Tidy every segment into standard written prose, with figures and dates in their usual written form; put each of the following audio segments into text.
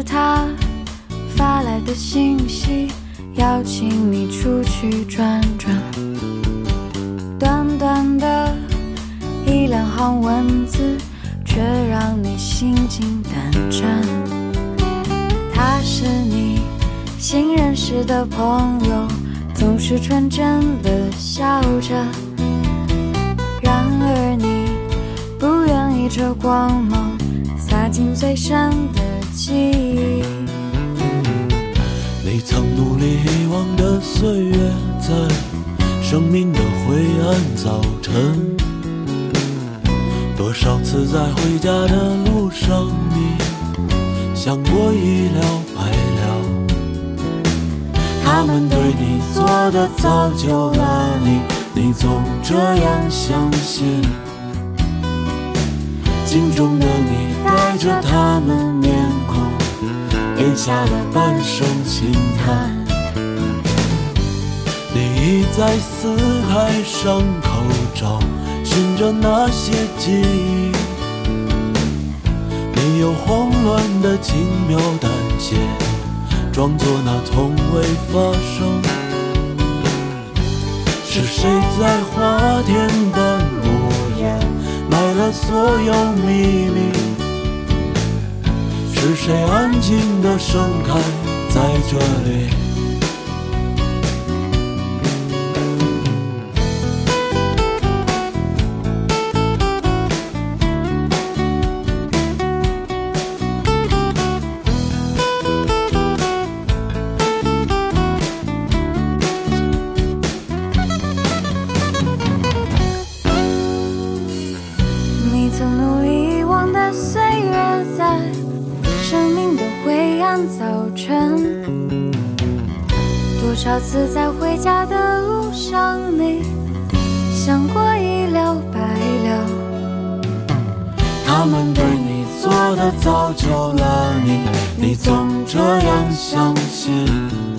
他发来的信息，邀请你出去转转。短短的一两行文字，却让你心惊胆战。他是你新认识的朋友，总是纯真的笑着。然而你不愿意这光芒洒进最深的记忆。 你曾努力遗忘的岁月，在生命的灰暗早晨，多少次在回家的路上，你想过一了百了。他们对你做的造就了你，你总这样相信。镜中的你带着他们面孔，咽下了半生轻叹。你已在四海上口找寻着那些记忆，你有慌乱的轻描淡写，装作那从未发生。是谁在花田般无言埋了所有秘密？是谁安静地盛开在这里？ 你曾努力遗忘的岁月，在生命的灰暗早晨，多少次在回家的路上，你想过一了百了。 他们对你做的造就了你，你总这样相信。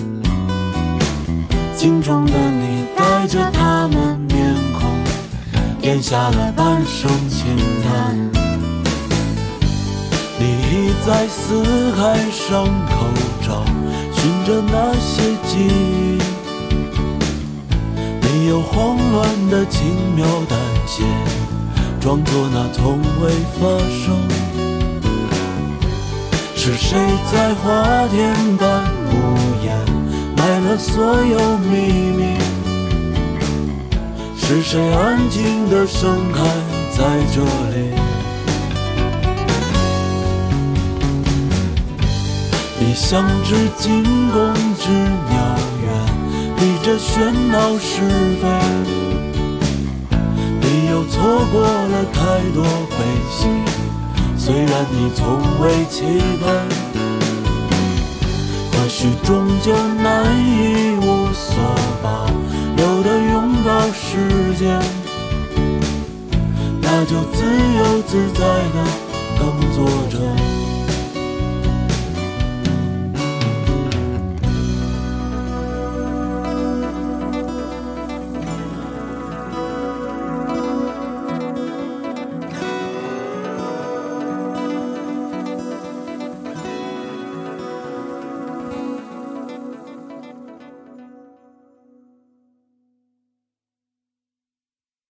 镜中的你带着他们面孔，咽下了半生轻叹。你已在四海上口找寻着那些记忆，你有慌乱的轻描淡写，装作那从未发生。是谁在花田般无言埋了所有秘密？是谁安静地盛开在这里？你像只惊弓之鸟远离着喧闹是非，你又错过了太多悲喜，虽然你从未期盼，或许终究难以无所保留地拥抱时间，那就自由自在地耕作着。